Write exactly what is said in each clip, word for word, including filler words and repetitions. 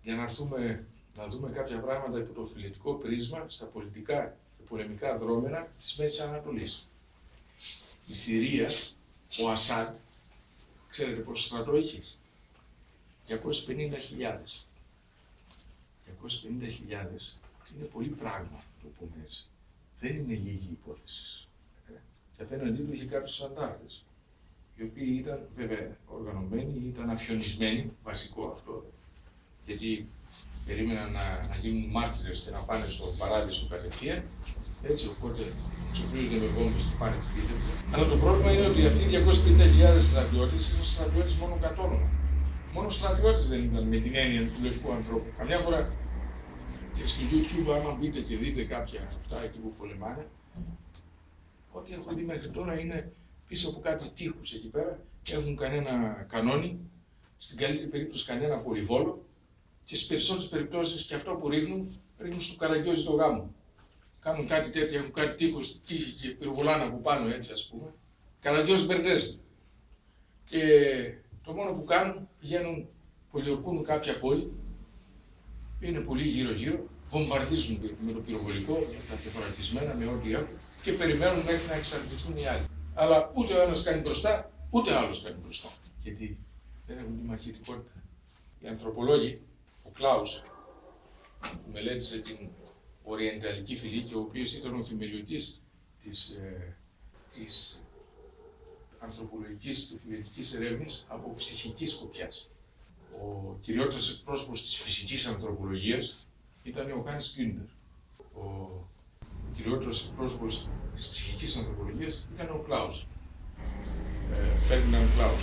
για να, έρθουμε, να δούμε κάποια πράγματα υπό το φιλετικό πρίσμα στα πολιτικά και πολεμικά δρόμενα της Μέσης Ανατολής. Η Συρία, ο Ασάντ, ξέρετε πόσο στρατό είχε? διακόσιες πενήντα χιλιάδες. διακόσιες πενήντα χιλιάδες είναι πολύ πράγμα, το πούμε έτσι. Δεν είναι λίγη υπόθεση. Και απέναντί του είχε κάποιους αντάρτες, οι οποίοι ήταν βέβαια οργανωμένοι, ήταν αφιονισμένοι, βασικό αυτό, γιατί περίμεναν να, να γίνουν μάρτυρες και να πάνε στο παράδεισο κατευθείαν. Έτσι, οπότε εξοπλίζονται με βόμβες και πάνε επιτίθενται. Αλλά το πρόβλημα είναι ότι αυτοί οι διακόσιες πενήντα χιλιάδες στρατιώτες ήταν στρατιώτες μόνο κατ' όνομα. Μόνο στρατιώτες δεν ήταν με την έννοια του λευκού ανθρώπου. Καμιά φορά και στο YouTube, άμα μπείτε και δείτε κάποια αυτά εκεί που πολεμάνε, ό,τι έχω δει μέχρι τώρα είναι πίσω από κάτι τείχους εκεί πέρα. Έχουν κανένα κανόνι, στην καλύτερη περίπτωση κανένα πολυβόλο και στις περισσότερες περιπτώσεις και αυτό που ρίχνουν, ρίχνουν στο καραγκιόζι το γάμο. Κάνουν κάτι τέτοιο, έχουν κάτι τείχους, τείχη και πυροβολάνε από πάνω έτσι ας πούμε. Καραγκιόζι μπερδές. Και το μόνο που κάνουν, πηγαίνουν, πολιορκούν κάποια πόλη, είναι πολύ γύρω-γύρω, βομβαρδίζουν με το πυροβολικό, με τα τεθωρακισμένα, με ό,τι έχουν και περιμένουν μέχρι να εξαρτηθούν οι άλλοι. Αλλά ούτε ο ένας κάνει μπροστά, ούτε ο άλλος κάνει μπροστά. Γιατί δεν έχουν τη μαχητικότητα. Οι ανθρωπολόγοι, ο Κλάους, που μελέτησε την Οριενταλική φυλή και ο οποίος ήταν ο θεμελιωτής της, ε, της ανθρωπολογικής και φιλετικής ερεύνης από ψυχική σκοπιάς. Ο κυριότερος εκπρόσωπος της φυσικής ανθρωπολογίας ήταν ο Χάνς Κούντερ. Ο κυριότερος εκπρόσωπος της ψυχικής ανθρωπολογίας ήταν ο Κλάους, Φέρντιναντ Κλάους.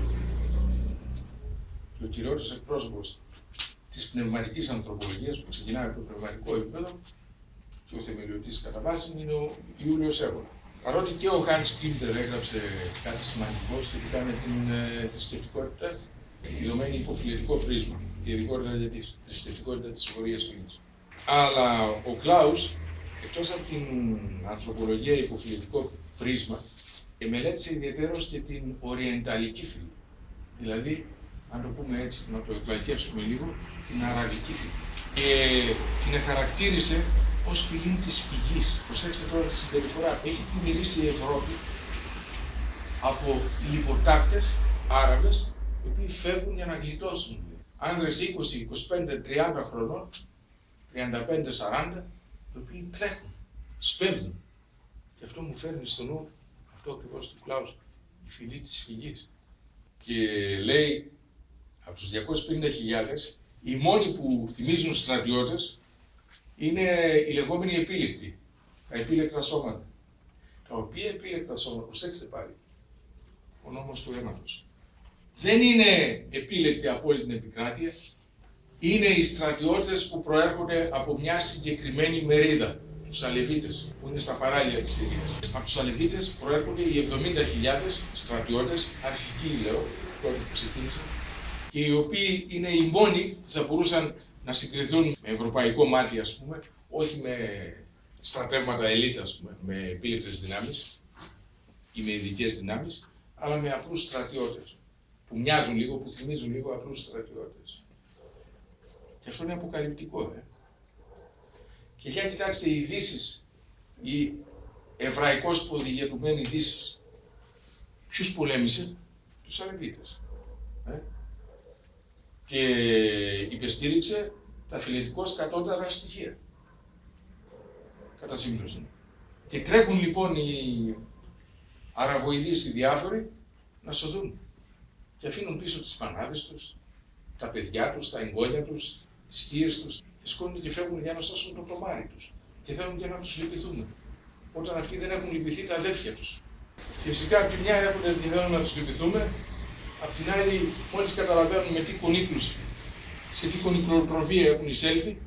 Και ο κυριότερος εκπρόσωπος της πνευματικής ανθρωπολογίας, που ξεκινάει από το πνευματικό επίπεδο, και ο θεμελιωτής κατά βάση είναι ο Ιούλιος Έβολα. Παρότι και ο Χάνς Κούντερ έγραψε κάτι σημαντικό σχετικά με την ε, θρησκευτικότητα, δεδομένη υπό φιλετικό πρίσμα, και ειδικότερα για τη θρησκευτικότητα της Βορείας Φυλής. Αλλά ο Κλάους, εκτός από την ανθρωπολογία υπό φιλετικό πρίσμα, μελέτησε ιδιαίτερως και την Οριενταλική φυλή. Δηλαδή, αν το πούμε έτσι, να το εκλαϊκεύσουμε λίγο, την Αραβική φυλή. Και την χαρακτήρισε ως φυλή της φυγής. Προσέξτε τώρα τη συμπεριφορά. Έχει πλημμυρίσει η Ευρώπη από λιποτάκτες Άραβες, οι οποίοι φεύγουν για να γλιτώσουν. Άνδρες είκοσι, είκοσι πέντε, τριάντα χρονών, τριάντα πέντε, σαράντα, οι οποίοι τρέχουν, σπέβδουν. Και αυτό μου φέρνει στο νου, αυτό ακριβώς του Κλάους, η φυλή της φυγής. Και λέει, από τους διακόσιες πενήντα χιλιάδες, οι μόνοι που θυμίζουν στρατιώτες είναι οι λεγόμενοι επίλεκτοι, τα επίλεκτα σώματα. Τα οποία επίλεκτα σώματα, προσέξτε πάλι, ο νόμος του αίματος, δεν είναι επίλεκτοι από όλη την επικράτεια, είναι οι στρατιώτες που προέρχονται από μια συγκεκριμένη μερίδα, τους Αλεβίτες, που είναι στα παράλια της Συρίας. Από τους Αλεβίτες προέρχονται οι εβδομήντα χιλιάδες στρατιώτες, αρχικοί λέω, τότε που ξεκίνησαν, και οι οποίοι είναι οι μόνοι που θα μπορούσαν να συγκριθούν με ευρωπαϊκό μάτι, ας πούμε, όχι με στρατεύματα ελίτ, ας πούμε, με επίλεκτες δυνάμεις ή με ειδικές δυνάμεις, αλλά με απλούς στρατιώτες, που μοιάζουν λίγο, που θυμίζουν λίγο απλούς στρατιώτες. Και αυτό είναι αποκαλυπτικό, ε. Και για κοιτάξτε οι ειδήσεις, οι εβραϊκώς υποδηγετουμένοι ειδήσεις, ποιους πολέμησε? Τους Αλεβίτες. Ε? Και υπεστήριξε τα φιλετικώς κατώτερα στοιχεία. Κατά σύμπτωση. Και τρέχουν λοιπόν οι Αραβοειδείς οι διάφοροι να σωθούν. Και αφήνουν πίσω τις μανάδες τους, τα παιδιά τους, τα εγγόνια τους, τις θείες τους. Και σκόνουν και φεύγουν για να σώσουν το τομάρι τους. Και θέλουν και να τους λυπηθούν. Όταν αυτοί δεν έχουν λυπηθεί τα αδέρφια τους. Και φυσικά από τη μια έχουν και θέλουν να τους λυπηθούμε, απ' την άλλη, μόλις καταλαβαίνουν με τι κονίκλους, σε τι κονικλοτροφία έχουν εισέλθει,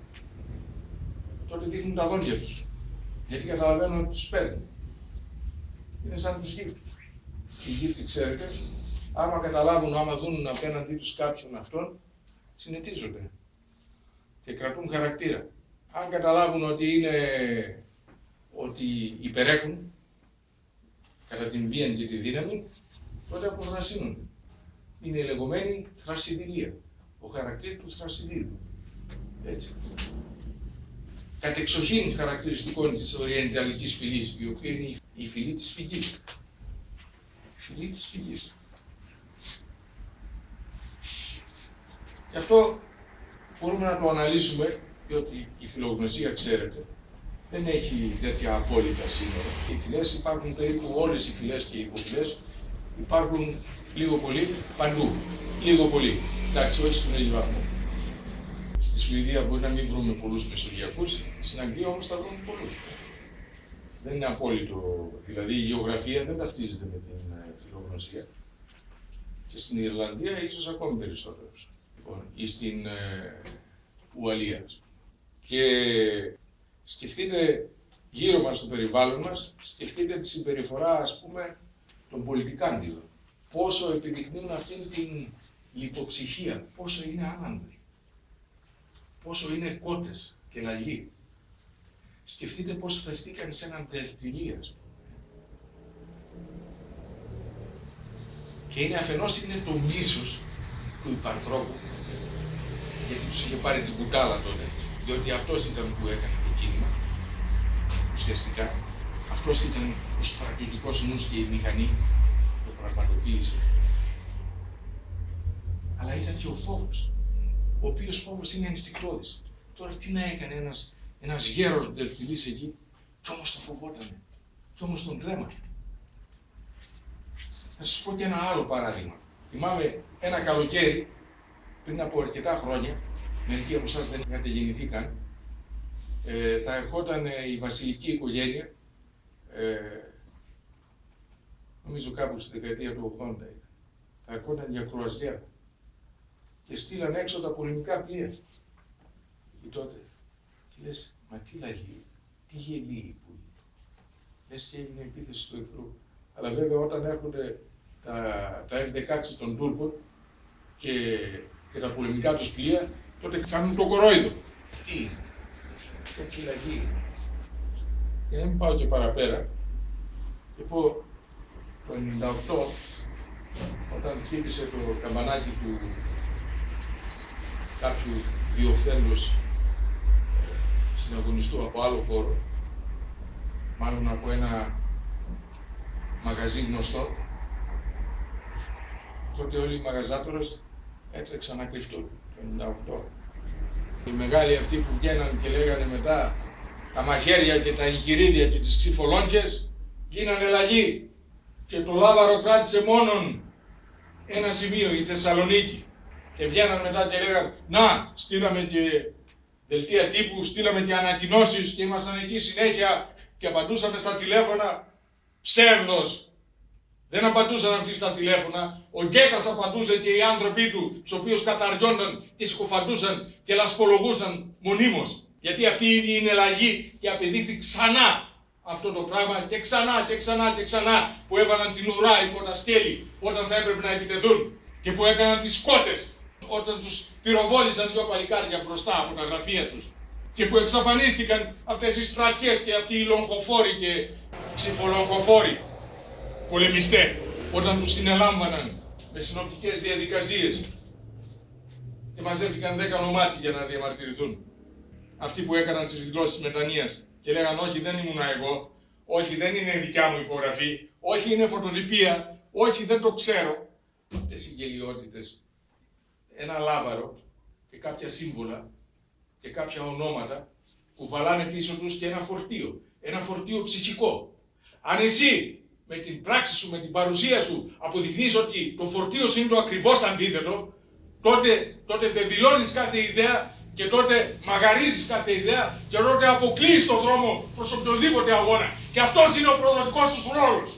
τότε δείχνουν τα δόντια τους. Γιατί καταλαβαίνουν ότι τους παίρνουν. Είναι σαν τους γύφτους. Οι γύφτοι, ξέρετε, άμα καταλάβουν, άμα δουν απέναντί τους κάποιον αυτόν, συνετίζονται και κρατούν χαρακτήρα. Αν καταλάβουν ότι είναι, ότι υπερέχουν κατά την βία και τη δύναμη, τότε αποθρασύνονται. Είναι η λεγόμενη θρασιδηρία. ο χαρακτήρας του Θρασιδίδου. Έτσι. Κατεξοχήν χαρακτηριστικών της οριενταλικής φυλής, η οποία είναι η φυλή της φυγής. Η φυλή της φυγής. Γι' αυτό μπορούμε να το αναλύσουμε, διότι η φιλογνωσία, ξέρετε, δεν έχει τέτοια απόλυτα σύνορα. Οι φυλές υπάρχουν περίπου, όλες οι φυλές και οι υποφυλές υπάρχουν λίγο πολύ παντού. Λίγο πολύ. Εντάξει, όχι στον ίδιο βαθμό. Στη Σουηδία μπορεί να μην βρούμε πολλούς μεσογειακούς, στην Αγγλία όμως θα βρούμε πολλούς. Δεν είναι απόλυτο, δηλαδή η γεωγραφία δεν ταυτίζεται με την φιλογνωσία. Και στην Ιρλανδία ίσως ακόμη περισσότερος. Λοιπόν, ή στην ε, Ουαλία. Και σκεφτείτε γύρω μας στο περιβάλλον μας, σκεφτείτε τη συμπεριφορά, ας πούμε, των πολιτικάντιδων. Πόσο επιδεικνύουν αυτήν την λιποψυχία, πόσο είναι άνανδροι, πόσο είναι κότες και λαγοί. Σκεφτείτε πώς φερθήκαν σε έναν τερτιλί, ας πούμε. Και είναι αφενός είναι το μίσος του υπαρκτρόπου, γιατί τους είχε πάρει την κουτάλα τότε, διότι αυτός ήταν που έκανε το κίνημα, ουσιαστικά. Αυτός ήταν ο στρατιωτικός νους και η μηχανή που το πραγματοποίησε. Αλλά ήταν και ο φόβος, ο οποίος φόβος είναι ενστικτώδης. Τώρα τι να έκανε ένας, ένας γέρος ντερτιλής εκεί, κι όμως το φοβότανε, κι όμως τον τρέμανε. Να σας πω και ένα άλλο παράδειγμα. Θυμάμαι ένα καλοκαίρι, πριν από αρκετά χρόνια, μερικοί από εσάς δεν είχατε γεννηθεί καν, ε, θα ερχόταν η βασιλική οικογένεια, ε, νομίζω κάπου στη δεκαετία του ογδόντα ήταν, θα ερχόταν για κρουαζιέρα και στείλαν έξω τα πολεμικά πλοία. Και τότε, και λες, μα τι λαγή, τι γελοί που είναι. Λες και έγινε επίθεση του εχθρού. Αλλά βέβαια όταν έρχονται τα, τα εφ δεκαέξι των Τούρκων και, και τα πολεμικά τους πλοία, τότε κάνουν το κορόιδο. Τι είναι, τέτοιοι λαγοί. Και να μην πάω και παραπέρα, και πω το ενενήντα οκτώ, όταν χτύπησε το καμπανάκι του κάποιου διοχθέντος συναγωνιστού από άλλο χώρο, μάλλον από ένα μαγαζί γνωστό, τότε όλοι οι μαγαζάτορες έτρεξαν να κρυφτούν το ενενήντα οκτώ. Οι μεγάλοι αυτοί που βγαίναν και λέγανε μετά τα μαχαίρια και τα εγχειρίδια και τις ξυφολόγχες γίνανε λαγοί και το Λάβαρο κράτησε μόνον ένα σημείο, η Θεσσαλονίκη. Και βγαίναν μετά και λέγανε να, στείλαμε και δελτία τύπου, στείλαμε και ανακοινώσεις και ήμασταν εκεί συνέχεια και απαντούσαμε στα τηλέφωνα. Ψεύδος! Δεν απαντούσαν αυτοί στα τηλέφωνα. Ο Γκέτας απαντούσε και οι άνθρωποι του, στους οποίους καταριόνταν και συκοφαντούσαν και λασπολογούσαν μονίμως. Γιατί αυτοί οι ίδιοι είναι λαγοί και απεδείχθη ξανά αυτό το πράγμα και ξανά και ξανά και ξανά που έβαλαν την ουρά υπό τα σκέλη όταν θα έπρεπε να επιτεθούν και που έκαναν τις σκότες όταν τους πυροβόλησαν δυο παλικάρια μπροστά από τα γραφεία τους και που εξαφανίστηκαν αυτές οι στρατιές και αυτοί οι λογχοφόροι και ξυφολογχοφόροι πολεμιστέ, όταν τους συνελάμβαναν με συνοπτικές διαδικασίες και μαζεύτηκαν δέκα νομάτι για να διαμαρτυρηθούν. Αυτοί που έκαναν τις δηλώσεις μετανοίας και λέγαν όχι δεν ήμουνα εγώ, όχι δεν είναι δικιά μου υπογραφή, όχι είναι φωτοτυπία, όχι δεν το ξέρω. Αυτές οι γελιότητες, ένα λάβαρο και κάποια σύμβολα και κάποια ονόματα που βαλάνε πίσω τους και ένα φορτίο, ένα φορτίο ψυχικό. Αν εσύ με την πράξη σου, με την παρουσία σου αποδεικνύεις ότι το φορτίο σου είναι το ακριβώς αντίθετο, τότε, τότε βεβηλώνεις κάθε ιδέα και τότε μαγαρίζεις κάθε ιδέα και τότε αποκλείεις τον δρόμο προς οποιοδήποτε αγώνα. Και αυτός είναι ο προδοτικός σου ρόλος.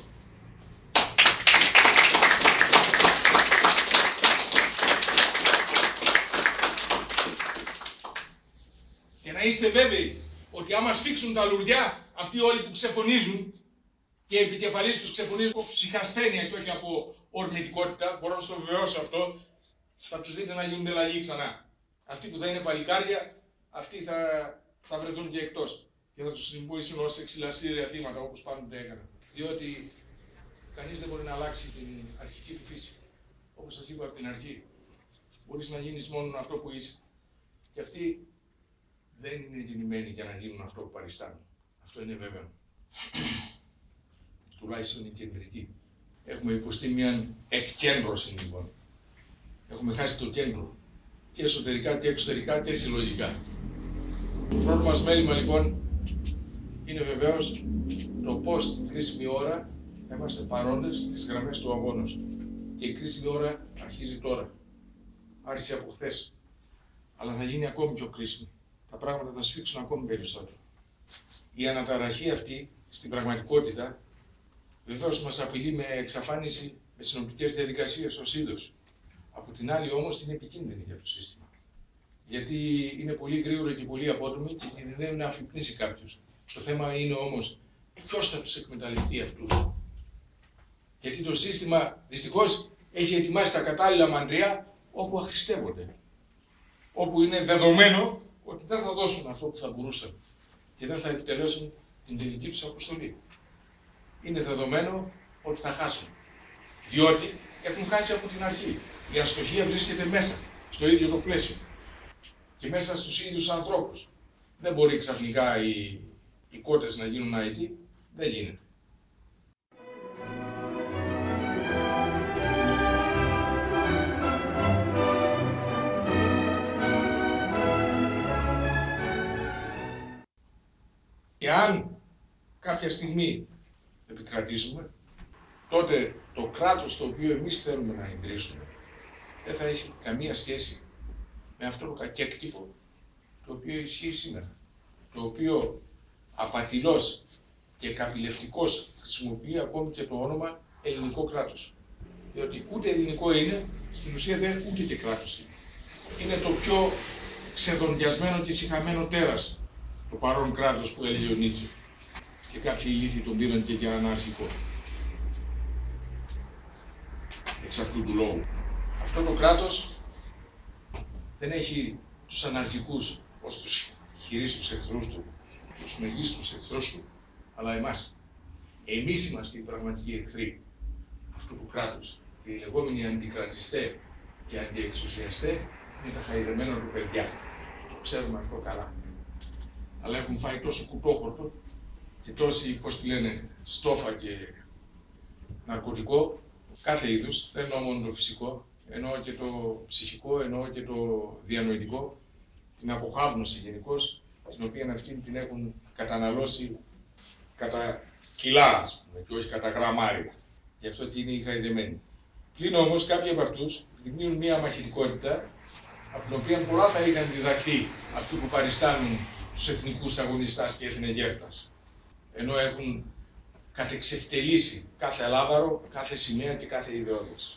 Και να είστε βέβαιοι ότι άμα σφίξουν τα λουριά, αυτοί όλοι που ξεφωνίζουν και οι επικεφαλής τους ξεφωνίζουν από ψυχασθένεια και όχι από ορμητικότητα, μπορώ να στο βεβαιώσω αυτό, θα τους δείτε να γίνονται λαγοί ξανά. Αυτοί που θα είναι παλικάρια, αυτοί θα, θα βρεθούν και εκτός. Και θα τους συμπόησουν ως εξυλαστήρια θύματα, όπως πάντοτε έκαναν. Διότι κανείς δεν μπορεί να αλλάξει την αρχική του φύση. Όπως σας είπα από την αρχή, μπορείς να γίνεις μόνο αυτό που είσαι. Και αυτοί δεν είναι γεννημένοι για να γίνουν αυτό που παριστάνουν. Αυτό είναι βέβαιο. Τουλάχιστον η κεντρική. Έχουμε υποστεί μια εκκέντρωση λοιπόν. Έχουμε χάσει το κέντρο. Και εσωτερικά και εξωτερικά και συλλογικά. Το πρώτο μας μέλημα λοιπόν είναι βεβαίως το πώς την κρίσιμη ώρα θα είμαστε παρόντες στις γραμμές του αγώνα. Και η κρίσιμη ώρα αρχίζει τώρα. Άρχισε από χθες. Αλλά θα γίνει ακόμη πιο κρίσιμη. Τα πράγματα θα σφίξουν ακόμη περισσότερο. Η αναταραχή αυτή στην πραγματικότητα βεβαίως μας απειλεί με εξαφάνιση με συνοπτικές διαδικασίες ως είδος. Από την άλλη όμως είναι επικίνδυνη για το σύστημα. Γιατί είναι πολύ γρήγορο και πολύ απότομη και κινδυνεύει να αφυπνίσει κάποιους. Το θέμα είναι όμως ποιος θα τους εκμεταλλευτεί αυτούς. Γιατί το σύστημα δυστυχώς έχει ετοιμάσει τα κατάλληλα μαντριά όπου αχρηστεύονται. Όπου είναι δεδομένο ότι δεν θα δώσουν αυτό που θα μπορούσαν και δεν θα επιτελέσουν την τελική τους αποστολή. Είναι δεδομένο ότι θα χάσουν. Διότι έχουν χάσει από την αρχή. Η αστοχία βρίσκεται μέσα, στο ίδιο το πλαίσιο. Και μέσα στους ίδιους ανθρώπους. Δεν μπορεί ξαφνικά οι, οι κότες να γίνουν αετοί. Δεν γίνεται. Εάν κάποια στιγμή επικρατήσουμε, τότε το κράτος το οποίο εμείς θέλουμε να ιδρύσουμε δεν θα έχει καμία σχέση με αυτό το κακέκτυπο το οποίο ισχύει σήμερα. Το οποίο απατηλώς και καπηλευτικώς χρησιμοποιεί ακόμη και το όνομα ελληνικό κράτος. Διότι ούτε ελληνικό είναι, στην ουσία δεν ούτε και κράτος είναι. Είναι το πιο ξεδοντιασμένο και σιχαμένο τέρας το παρόν κράτος που έλεγε ο Νίτσε. Και κάποιοι ηλίθιοι τον πήραν και για αναρχικό. Εξ αυτού του λόγου. Αυτό το κράτος δεν έχει τους αναρχικούς ως τους χειρίστους εχθρούς του, τους μεγίστους εχθρούς του, αλλά εμάς. Εμείς είμαστε οι πραγματικοί εχθροί αυτού του κράτους. Και οι λεγόμενοι αντικρατιστέ και αντιεξουσιαστέ είναι τα χαϊδεμένα του παιδιά. Το ξέρουμε αυτό καλά. Αλλά έχουν φάει τόσο κουτόχορτο και τόση, πώς τη λένε, στόφα και ναρκωτικό, κάθε είδους, δεν εννοώ μόνο το φυσικό, εννοώ και το ψυχικό, εννοώ και το διανοητικό, την αποχάβνωση γενικώς, την οποία αυτήν την έχουν καταναλώσει κατά κιλά, ας πούμε, και όχι κατά γραμμάρια. Γι' αυτό και είναι οι χαϊδεμένοι. Πλην όμως κάποιοι από αυτούς δεικνύουν μια μαχητικότητα, από την οποία πολλά θα είχαν διδαχθεί αυτοί που παριστάνουν τους εθνικούς αγωνιστάς και εθνεγέρτας. Ενώ έχουν κατεξευτελίσει κάθε λάβαρο, κάθε σημαία και κάθε ιδεώδες.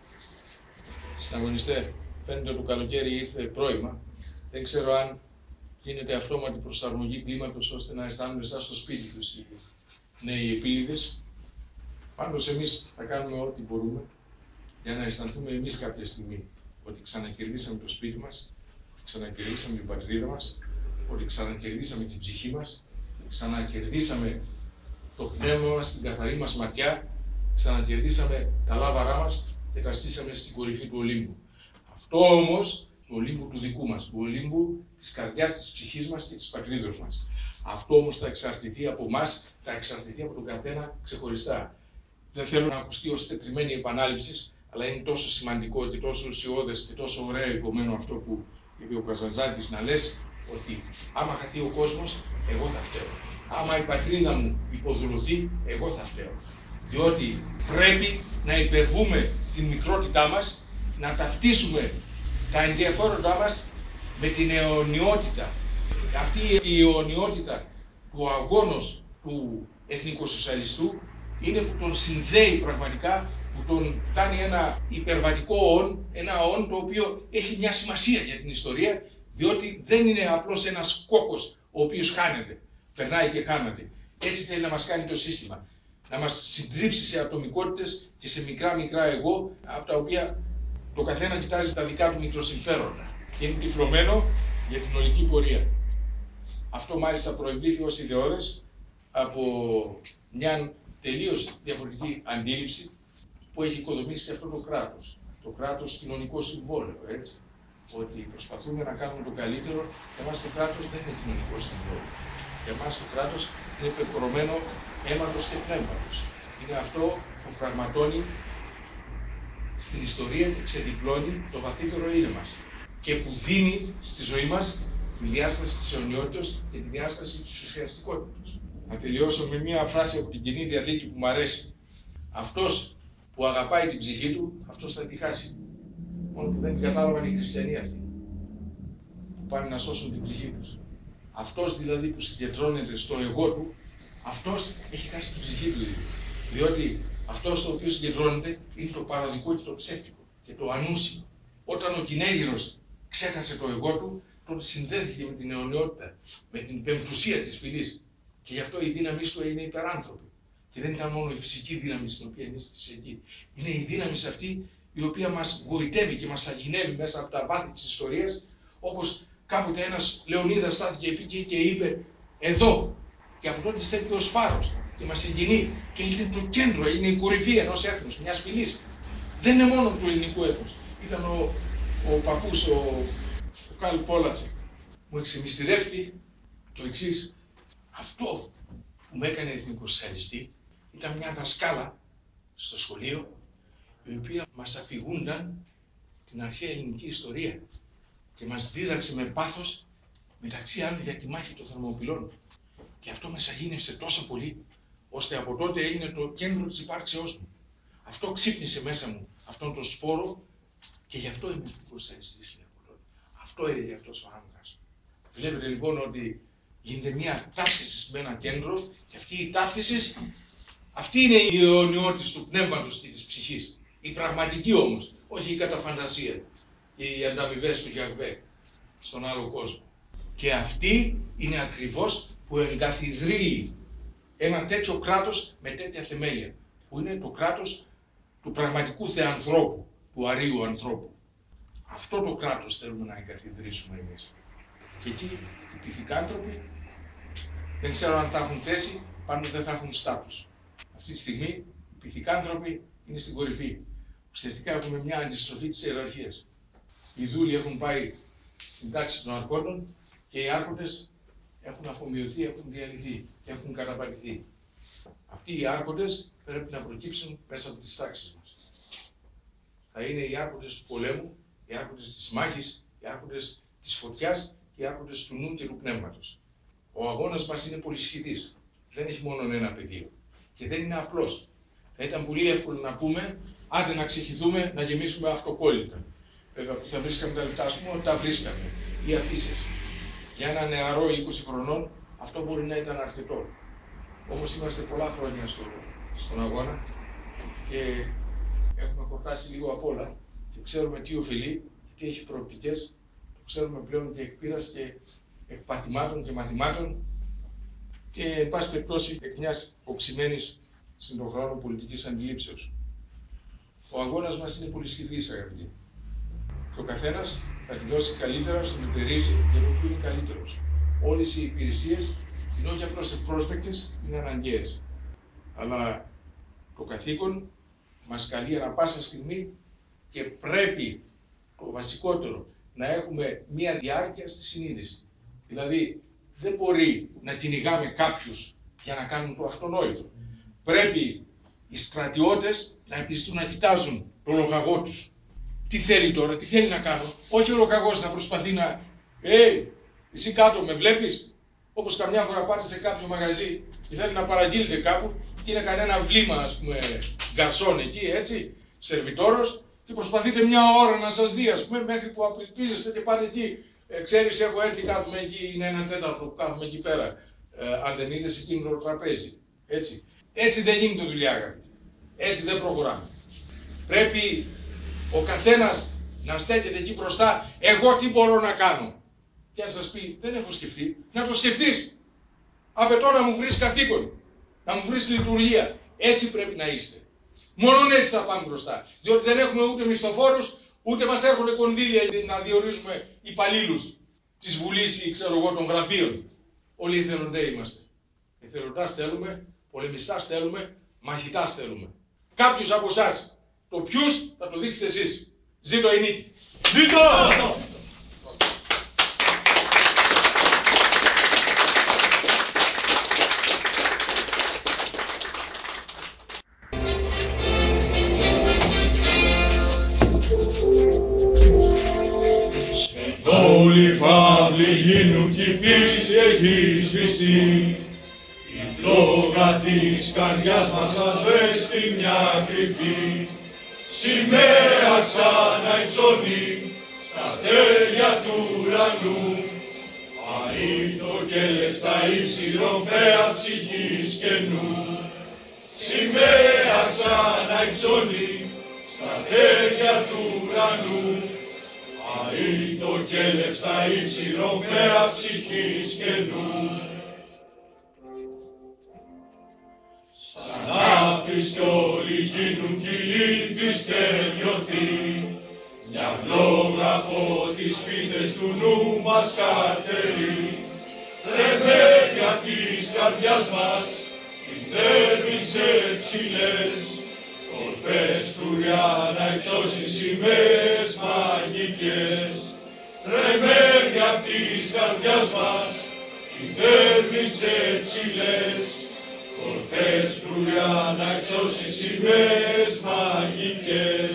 Συναγωνιστέ, φαίνεται ότι το καλοκαίρι ήρθε πρόημα. Δεν ξέρω αν γίνεται αυτόματη προσαρμογή κλίματος ώστε να αισθάνονται σαν στο σπίτι τους οι νέοι επίλυδες. Πάντως εμείς θα κάνουμε ό,τι μπορούμε για να αισθανθούμε εμείς κάποια στιγμή ότι ξανακερδίσαμε το σπίτι μας, ότι ξανακερδίσαμε την πατρίδα μας, ότι ξανακερδίσαμε την ψυχή μας, ξανακερδίσαμε το πνεύμα μας, την καθαρή μας ματιά, ξανακερδίσαμε τα λάβαρά μας και τα στήσαμε στην κορυφή του Ολύμπου. Αυτό όμως, του Ολύμπου του δικού μας, του Ολύμπου της καρδιάς της ψυχής μας και της πατρίδος μας. Αυτό όμως θα εξαρτηθεί από εμάς, θα εξαρτηθεί από τον καθένα ξεχωριστά. Δεν θέλω να ακουστεί ως τετριμένη επανάληψη, αλλά είναι τόσο σημαντικό και τόσο ουσιώδες και τόσο ωραίο υπομένω αυτό που είπε ο Καζαντζάκης, να λες ότι άμα χαθεί ο κόσμος, εγώ θα φταίω. Άμα η πατρίδα μου υποδουλωθεί, εγώ θα φταίω. Διότι πρέπει να υπερβούμε την μικρότητά μας, να ταυτίσουμε τα ενδιαφέροντά μας με την αιωνιότητα. Αυτή η αιωνιότητα του αγώνος του εθνικοσοσιαλιστού είναι που τον συνδέει πραγματικά, που τον κάνει ένα υπερβατικό όν, ένα όν το οποίο έχει μια σημασία για την ιστορία, διότι δεν είναι απλώς ένας κόκκος ο οποίος χάνεται, περνάει και χάνεται. Έτσι θέλει να μας κάνει το σύστημα. Να μας συντρίψει σε ατομικότητες και σε μικρά μικρά εγώ, από τα οποία το καθένα κοιτάζει τα δικά του μικροσυμφέροντα και είναι τυφλωμένο για την ολική πορεία. Αυτό μάλιστα προευλήθη ως ιδεώδες από μια τελείως διαφορετική αντίληψη που έχει οικοδομήσει σε αυτό το κράτος. το κράτος κοινωνικό συμβόλαιο, έτσι. Ότι προσπαθούμε να κάνουμε το καλύτερο, για εμάς το κράτος δεν είναι κοινωνικό συμβόλαιο. Για εμάς το κράτος είναι πεπρωμένο αίματος και πνεύματος. Είναι αυτό που πραγματώνει στην ιστορία και ξεδιπλώνει το βαθύτερο είναι μας. Και που δίνει στη ζωή μας τη διάσταση της αιωνιότητας και τη διάσταση της ουσιαστικότητας. Να τελειώσω με μια φράση από την Καινή Διαθήκη που μου αρέσει. Αυτός που αγαπάει την ψυχή του, αυτός θα τη χάσει. Μόνο που δεν την κατάλαβαν οι χριστιανοί αυτοί, που πάνε να σώσουν την ψυχή τους. Αυτός δηλαδή που συγκεντρώνεται στο εγώ του, αυτός έχει χάσει την ψυχή του ήδη. Διότι αυτό στο οποίο συγκεντρώνεται είναι το παροδικό και το ψεύτικο και το ανούσιο. Όταν ο Κυνέγυρος ξέχασε το εγώ του, τότε συνδέθηκε με την αιωνιότητα, με την πεμπτουσία της φυλής. Και γι' αυτό η δύναμή του είναι υπεράνθρωπη. Και δεν ήταν μόνο η φυσική δύναμη στην οποία ενίστησε εκεί. Είναι η δύναμη αυτή η οποία μας γοητεύει και μας αγινεύει μέσα από τα βάθη της ιστορίας, όπως κάποτε ένας Λεωνίδας στάθηκε εκεί και είπε «Εδώ». Και από τότε στέκει ως φάρος και μας συγκινεί και είναι το κέντρο, είναι η κορυφή ενός έθνους, μιας φυλής. Δεν είναι μόνο του ελληνικού έθνους. Ήταν ο, ο παππούς, ο, ο Καλ Πόλατσεκ. Μου εξημιστηρεύτηκε το εξής. Αυτό που με έκανε εθνικοσοσιαλιστή ήταν μια δασκάλα στο σχολείο, η οποία μας αφηγούνταν την αρχαία ελληνική ιστορία και μας δίδαξε με πάθος, μεταξύ άλλων, για τη μάχη των Θερμοπυλών. Και αυτό με αγίνευσε τόσο πολύ, ώστε από τότε έγινε το κέντρο της υπάρξεώς μου. Αυτό ξύπνησε μέσα μου αυτόν τον σπόρο και γι' αυτό είμαι εθνικοσοσιαλιστής. Αυτό έλεγε αυτός ο άνδρας. Βλέπετε λοιπόν ότι γίνεται μια ταύτιση με ένα κέντρο και αυτή η ταύτιση, αυτή είναι η αιωνιότητα του πνεύματος και της ψυχής. Η πραγματική όμως, όχι η καταφαντασία και οι ανταμοιβές του Γιαγβέ στον άλλο κόσμο. Και αυτή είναι ακριβώς που εγκαθιδρύει ένα τέτοιο κράτος με τέτοια θεμέλια, που είναι το κράτος του πραγματικού θεανθρώπου, του αρείου ανθρώπου. Αυτό το κράτος θέλουμε να εγκαθιδρύσουμε εμείς. Και εκεί οι πυθικάνθρωποι δεν ξέρω αν θα έχουν θέση, πάντως δεν θα έχουν στάτους. Αυτή τη στιγμή οι πυθικάνθρωποι είναι στην κορυφή. Ουσιαστικά έχουμε μια αντιστροφή της ιεραρχίας. Οι δούλοι έχουν πάει στην τάξη των αρχόντων και οι άρχοντες έχουν αφομοιωθεί, έχουν διαλυθεί και έχουν καταπατηθεί. Αυτοί οι άρχοντες πρέπει να προκύψουν μέσα από τις τάξεις μας. Θα είναι οι άρχοντες του πολέμου, οι άρχοντες της μάχης, οι άρχοντες της φωτιάς και οι άρχοντες του νου και του πνεύματος. Ο αγώνας μας είναι πολυσχηδής. Δεν έχει μόνο ένα πεδίο. Και δεν είναι απλός. Θα ήταν πολύ εύκολο να πούμε, άντε να ξεχυθούμε, να γεμίσουμε αυτοκόλλητα. Βέβαια που θα βρίσκαμε τα λεφτά, ας πούμε, ότι τα βρίσκαμε. Οι αφήσεις. Για ένα νεαρό είκοσι χρονών αυτό μπορεί να ήταν αρκετό. Όμως είμαστε πολλά χρόνια στο, στον αγώνα και έχουμε χορτάσει λίγο απ' όλα και ξέρουμε τι ωφελεί και τι έχει προοπτικές. Το ξέρουμε πλέον και εκ πείρας και εκ παθημάτων και μαθημάτων και εν πάση περιπτώσει εκ μιας οξυμένης συν τον χρόνο πολιτικής αντιλήψεως. Ο αγώνας μας είναι πολυσχηδής, αγαπητοί. Και ο καθένας θα τη δώσει καλύτερα στο μετερίζει για το οποίο είναι καλύτερος. Όλες οι υπηρεσίες είναι όχι απλώς ευπρόσδεκτες, είναι αναγκαίες. Αλλά το καθήκον μας καλεί ανά πάσα στιγμή και πρέπει το βασικότερο να έχουμε μία διάρκεια στη συνείδηση. Δηλαδή δεν μπορεί να κυνηγάμε κάποιους για να κάνουν το αυτονόητο. Πρέπει οι στρατιώτες να επιστούν να κοιτάζουν το λογαγό τους. Τι θέλει τώρα, τι θέλει να κάνω. Όχι ο λογαγός να προσπαθεί να «Ε, εσύ κάτω με βλέπεις». Όπως καμιά φορά πάτε σε κάποιο μαγαζί και θέλει να παραγγείλετε κάπου και είναι κανένα βλήμα, ας πούμε, γκαρσόν εκεί, έτσι, σερβιτόρος, και προσπαθείτε μια ώρα να σας δει, ας πούμε, μέχρι που απελπίζεστε και πάτε εκεί. Ε, ξέρεις, έχω έρθει, κάθομαι εκεί, είναι ένα τέταρτο που κάθομαι εκεί πέρα. Ε, αν δεν είδες εκείνο το τραπέζι. Έτσι. Έτσι δεν γίνεται δουλειά, αγαπητοί. Έτσι δεν προχωράμε. Πρέπει ο καθένας να στέκεται εκεί μπροστά, εγώ τι μπορώ να κάνω. Και αν σας πει, δεν έχω σκεφτεί, να το σκεφτείς. Απαιτώ να μου βρεις καθήκον, να μου βρεις λειτουργία. Έτσι πρέπει να είστε. Μόνον έτσι θα πάμε μπροστά. Διότι δεν έχουμε ούτε μισθοφόρους, ούτε μας έρχονται κονδύλια να διορίζουμε υπαλλήλους της Βουλής ή ξέρω εγώ των γραφείων. Όλοι εθελοντές είμαστε. Εθελοντάς θέλουμε, πολεμιστάς θέλουμε, μαχητάς θέλουμε. Κάποιους από εσάς, το ποιους θα το δείξετε εσείς. Ζήτω η νίκη. Ζήτω! Όλοι οι φαύλοι γίνουν κι η πίστη έχει σβηστεί. Η φλόγα της καρδιάς μας ασβέστη μια κρυφή. Σημαία ξανά υψώνει στα τέλεια του ουρανού. Αρρήτο και στα ύψη ρομφαία ψυχής καινού. Σημαία ξανά υψώνει στα τέλεια του ουρανού. Αρρήτο και στα ύψη ρομφαία ψυχής καινού. Σαν άπης κι όλοι γίνουν κι η λύθης τελειωθεί. Μια φλόγα από τις πίθες του νου μας καρτερεί. Τρεμαίνει απ' της καρδιάς μας οι θέρμησες ψηλές. Κορφές φρουριά να υψώσει σημαίες μαγικές. Τρεμαίνει απ' της καρδιάς μας οι θέρμησες ψηλές. Κορφές φρουριά να υψώσει σημαίες μαγικές.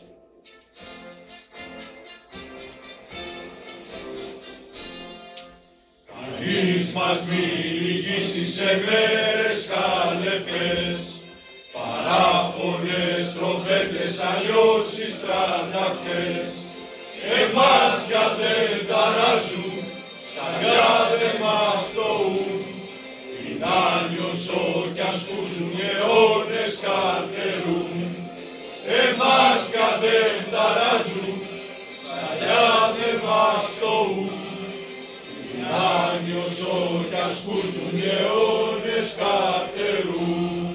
Κανείς μας μη λυγίσει σε μέρες χαλεπές. Παράφωνες, τρομπέτες, αλλιώσεις, στραταχτές. Εμάς πια δεν ταράζουν, σκαριά δεν μας τοούν. Την άνιωσο κι αν σκούζουν αιώνες καρτερούν. Εμάς πια δεν ταράζουν, σκαριά δεν μας τοούν. Την άνιωσο κι αν σκούζουν αιώνες καρτερούν.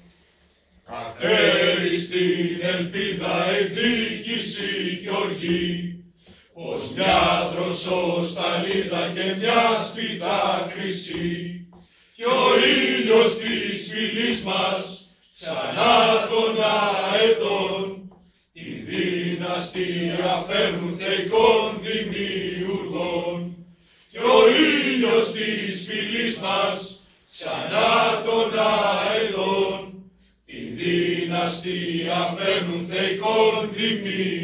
Κατέρι στην ελπίδα εκδίκηση κι οργή, πως μια δροσοσταλίδα και μια σπίθα χρυσή, κι ο ήλιος της φυλής μας ξανά των αετών, τη δυναστεία φέρνουν θεϊκών δημιουργών, κι ο ήλιος της φυλής μας ξανά των αετών, τη δυναστεία φέρνουν θεϊκών δημιουργών.